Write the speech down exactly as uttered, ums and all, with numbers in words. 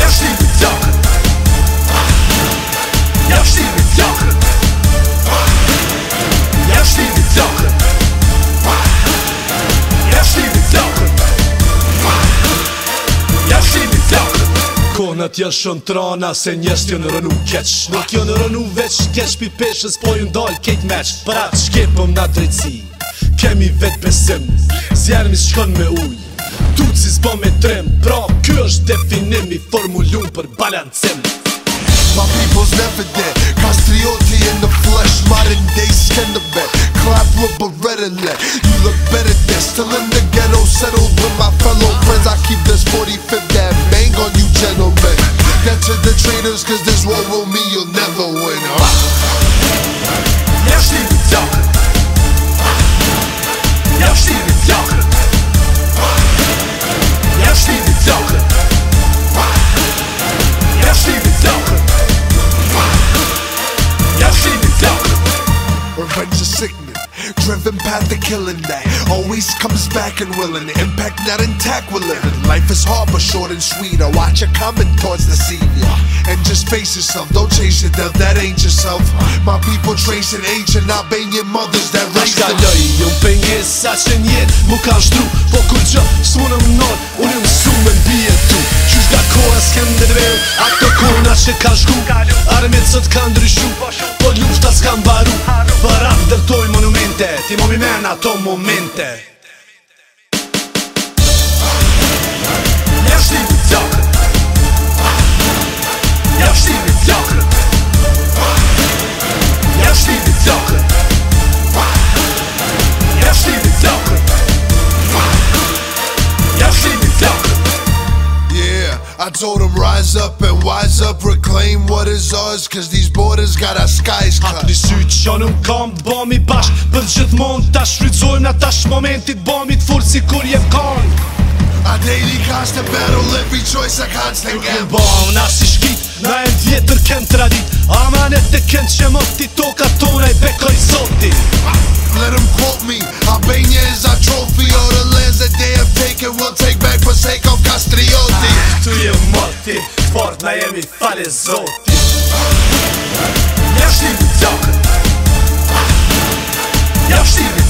shtivi flokën, ja shtivi flokën, ja shtivi flokën, ja shtivi flokën, ja shtivi flokën. Konët janë shumë trana se njerës t'jën rënu keq. Nuk jën rënu veç keq pi peshës po ju ndalë kejt meq. Për atë shkepëm na drejtësi, kemi vetë besim, zjermi s'shkon me uj, tut si s'bo me trim. Pra kjo është definimi formulum për balancim. My people's never dead, Castrioti in the flesh, modern day Skenderbeg. Clap with Beretta leg, you look better than. Still in the ghetto, settled with my fellow friends. I keep this forty-fifth that bang on you gentlemen. Get to the traitors, cause this war with me you'll never win, huh? Ja shtivi flokën, ja shtivi flokën, ja shtivi flokën, ja shtivi flokën, ja shtivi flokën. Revenge is sickening, driven path to killing that always comes back and willing. Impact not intact, we're living. Life is hard but short and sweet. I watch it coming towards the savior. And just face yourself, don't chase your death, that ain't yourself. My people tracing age and not banging mothers that raised them. Shkalloj, ju m'penges sa që njetë mu ka shtru, po kur gjë s'mu në mënon, unë ju mësu me n'bijetu. Qysh nga koha s'kem ndërveru, ato kona që ka shku, armit sot ka ndryshu, po lufta s'kan baru. Për atë dërtoj monumente, ti mo mi men ato momente. Ja shtivi flokën, ja shtivi flokën, ja shtivi flokën, ja shtivi flokën, ja shtivi flokën. Yeah, I told him rise up and wise up, reclaim what is ours, cause these borders got our skies cut. Hapni syt që nuk kam bëmi bashk, për gjithmon ta shfrytëzojmë na tash momentit bëmi t'fur si kur jem kanë. Our daily constant battle, every choice a constant gamble. Bom, na si shkit, na e vjetër ken tradit, amanet e ken që moti toka tona I bekoj zoti. Let them quote me, Albania is our trophy. All the lands that they have taken we'll take back for sake of Castrioti. Tu je moti, fort na jemi fale zoti. Ja shtivi flokën, ja shtivi